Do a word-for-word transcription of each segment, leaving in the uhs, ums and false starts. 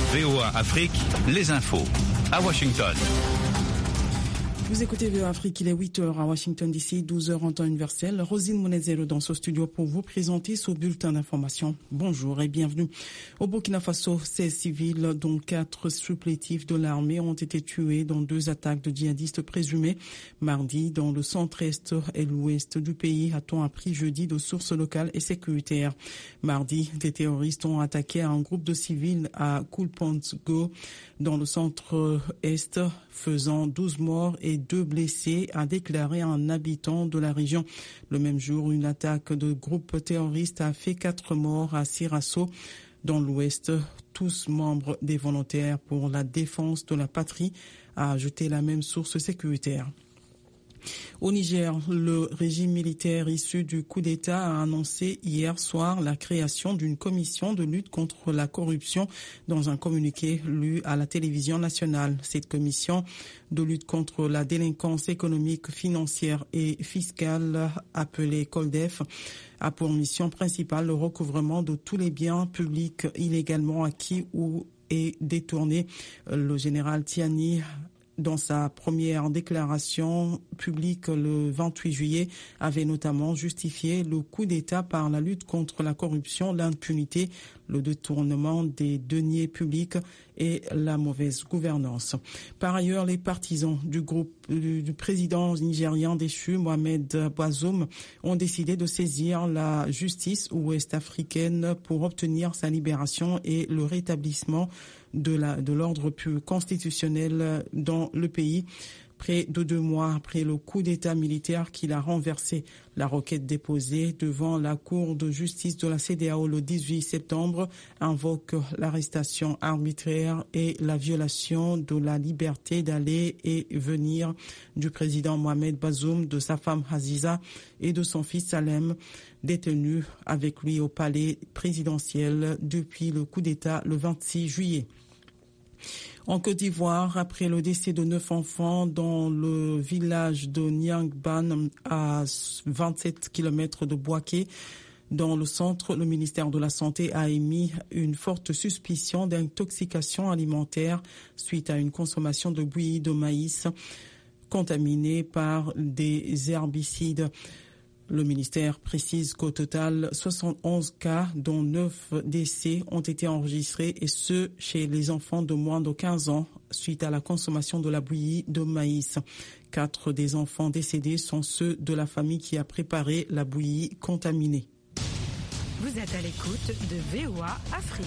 V O A Afrique, les infos à Washington. Vous écoutez V O A Afrique, il est huit heures à Washington D C, douze heures en temps universel. Rosine Monezero dans ce studio pour vous présenter ce bulletin d'information. Bonjour et bienvenue. Au Burkina Faso, seize civils, dont quatre supplétifs de l'armée, ont été tués dans deux attaques de djihadistes présumés. Mardi, dans le centre-est et l'ouest du pays, a-t-on appris jeudi de sources locales et sécuritaires. Mardi, des terroristes ont attaqué un groupe de civils à Kulponsgo, dans le centre-est, faisant douze morts et deux blessés, a déclaré un habitant de la région. Le même jour, une attaque de groupe terroriste a fait quatre morts à Sirasso, dans l'ouest, tous membres des volontaires pour la défense de la patrie, a ajouté la même source sécuritaire. Au Niger, le régime militaire issu du coup d'État a annoncé hier soir la création d'une commission de lutte contre la corruption dans un communiqué lu à la télévision nationale. Cette commission de lutte contre la délinquance économique, financière et fiscale, appelée COLDEF, a pour mission principale le recouvrement de tous les biens publics illégalement acquis ou et détournés. Le général Tiani, dans sa première déclaration publique le vingt-huit juillet, avait notamment justifié le coup d'État par la lutte contre la corruption, l'impunité, le détournement des deniers publics et la mauvaise gouvernance. Par ailleurs, les partisans du groupe du président nigérien déchu, Mohamed Bazoum, ont décidé de saisir la justice ouest-africaine pour obtenir sa libération et le rétablissement de la, de l'ordre constitutionnel dans le pays. Près de deux mois après le coup d'État militaire qui l'a renversé, la requête déposée devant la Cour de justice de la C E D E A O le dix-huit septembre invoque l'arrestation arbitraire et la violation de la liberté d'aller et venir du président Mohamed Bazoum, de sa femme Aziza et de son fils Salem, détenus avec lui au palais présidentiel depuis le coup d'État le vingt-six juillet. En Côte d'Ivoire, après le décès de neuf enfants dans le village de Niangban, à vingt-sept kilomètres de Bouaké, dans le centre, le ministère de la Santé a émis une forte suspicion d'intoxication alimentaire suite à une consommation de bouillie de maïs contaminée par des herbicides. Le ministère précise qu'au total, soixante et onze cas, dont neuf décès, ont été enregistrés, et ce, chez les enfants de moins de quinze ans, suite à la consommation de la bouillie de maïs. Quatre des enfants décédés sont ceux de la famille qui a préparé la bouillie contaminée. Vous êtes à l'écoute de V O A Afrique.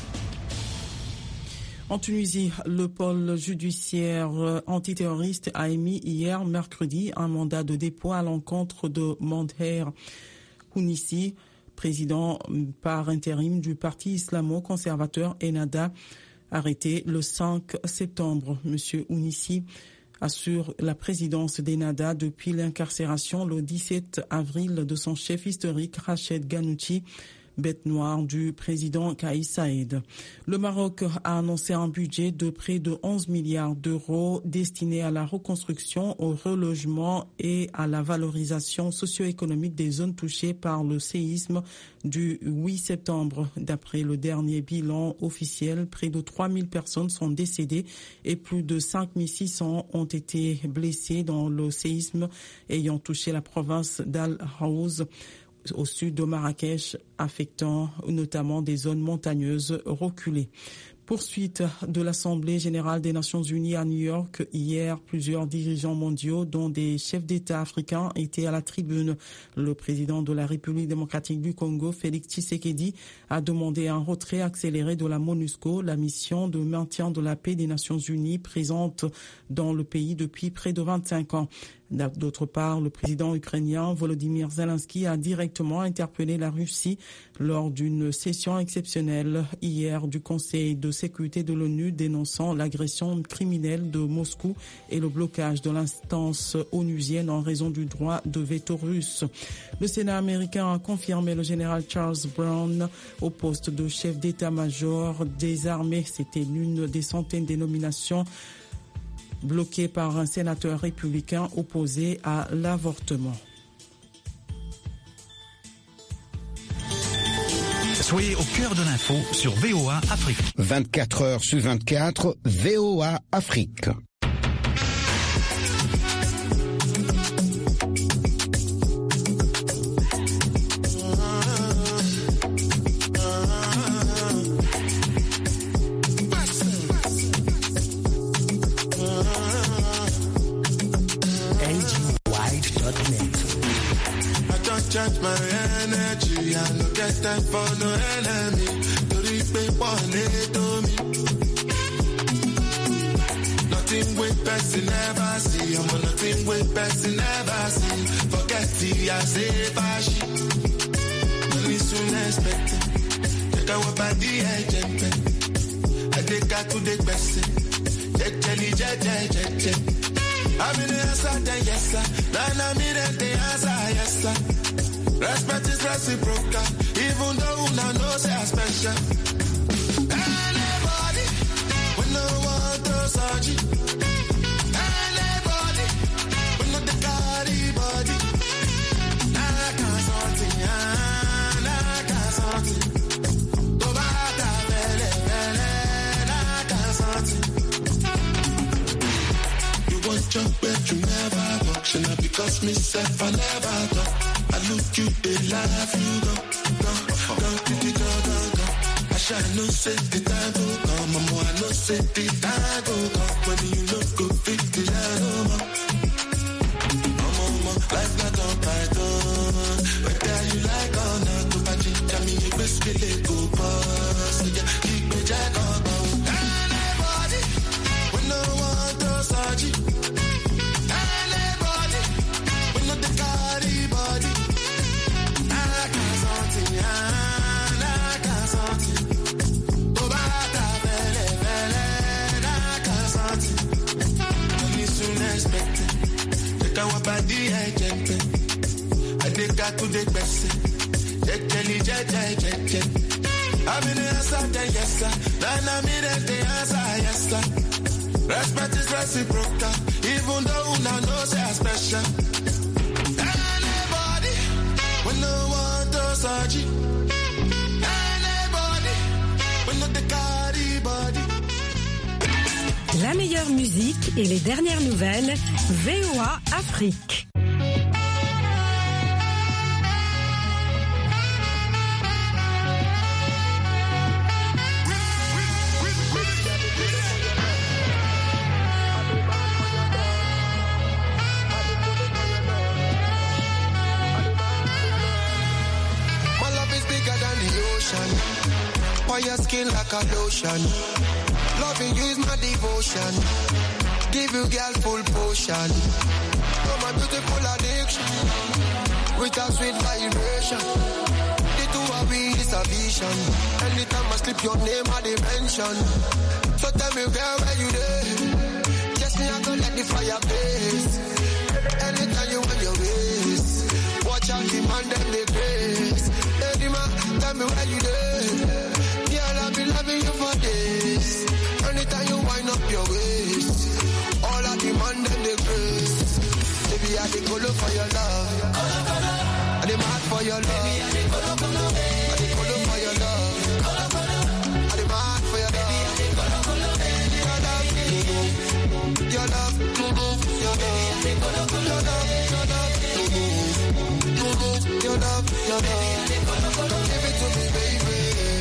En Tunisie, le pôle judiciaire antiterroriste a émis hier, mercredi, un mandat de dépôt à l'encontre de Mandher Ounissi, président par intérim du parti islamo-conservateur Ennahda, arrêté le cinq septembre. Monsieur Ounissi assure la présidence d'Ennahda depuis l'incarcération le dix-sept avril de son chef historique Rached Ghannouchi, bête noire du président Kais Saïed. Le Maroc a annoncé un budget de près de onze milliards d'euros destiné à la reconstruction, au relogement et à la valorisation socio-économique des zones touchées par le séisme du huit septembre. D'après le dernier bilan officiel, près de trois mille personnes sont décédées et plus de cinq mille six cents ont été blessées dans le séisme ayant touché la province d'Al-Haouz, au sud de Marrakech, affectant notamment des zones montagneuses reculées. Poursuite de l'Assemblée générale des Nations unies à New York. Hier, plusieurs dirigeants mondiaux, dont des chefs d'État africains, étaient à la tribune. Le président de la République démocratique du Congo, Félix Tshisekedi, a demandé un retrait accéléré de la MONUSCO, la mission de maintien de la paix des Nations unies présente dans le pays depuis près de vingt-cinq ans. D'autre part, le président ukrainien Volodymyr Zelensky a directement interpellé la Russie lors d'une session exceptionnelle hier du Conseil de sécurité de l'ONU, dénonçant l'agression criminelle de Moscou et le blocage de l'instance onusienne en raison du droit de veto russe. Le Sénat américain a confirmé le général Charles Brown au poste de chef d'état-major des armées. C'était l'une des centaines de nominations bloqué par un sénateur républicain opposé à l'avortement. Soyez au cœur de l'info sur V O A Afrique. vingt-quatre heures sur vingt-quatre, V O A Afrique. Charge my energy, I no get time for no enemy. To reap one to me. Nothing with person never see. I'm on nothing with person never see. Forget the I say bashi. Money soon expected. Take our body agent. I take her to the person. Check jelly, check, check, check, check. I'm in the answer, then yes sir. Then I'm in the answer, yes sir. Respect is reciprocal, even though una know say I special. Anybody, we no want to search it. Anybody, we no the carry body. Nah, can't something, nah, can't something. Go back to bele, bele, nah, can't something. You want jump, but you never walk. Should not because myself I never talk. I look you, they laugh, you go, go, go, go, go, go, go. I shall no say the time go come, mama, I no say the time go come. When you look good, fit the line, mama. Mama, mama, life not on python. Whether you like or not, to patch it, tell me you best feel it, go boss. So yeah, keep me jack on, anybody, we no want to search it. Anybody, we no the carry body. To the person, check jelly, check, check, check, check. I'm in the answer, then yes sir. Then I'm in the answer, yes sir. Respect is reciprocal, even though una know say I special. Anybody, we no want to search it. Anybody, we no the carry body. La meilleure musique et les dernières nouvelles, V O A Afrique. Your skin like a lotion. Loving you is my devotion. Give you girl full potion. Oh my beautiful addiction. With a sweet vibration. The two of we is a vision. Anytime I slip your name I dimension. So tell me girl where you there. Just me I go let the fire blaze. Anytime you want your ways. Watch out the man them they grace. Hey man, tell me where you there. I've been loving you for days. Anytime you wind up your waist, all I demand them the grace. Baby, I dey color for your love. I dey mad for your love. I dey color for your love. I dey mad for your love. Your love, your love, your love, your love, your love, your love, your love. Come give it to me, baby.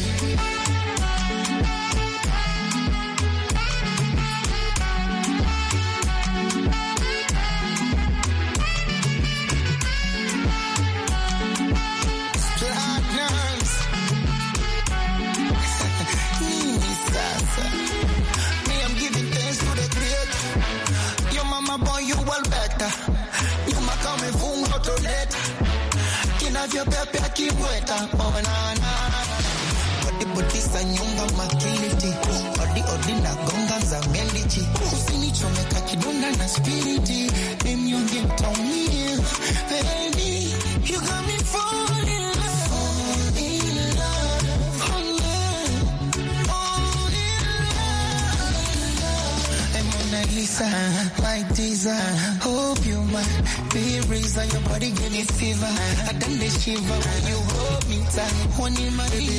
Your pepe akiweta oh na na odi botisa nyumba makiliti odi odi na gonga za meliti usinichomeka kidonda na spiriti mimi ungetomia baby you got me falling in love in love oh yeah oh yeah and Mona Lisa my desire hope you might be reason your body give me fever I done the shiver when you hold me tight one in my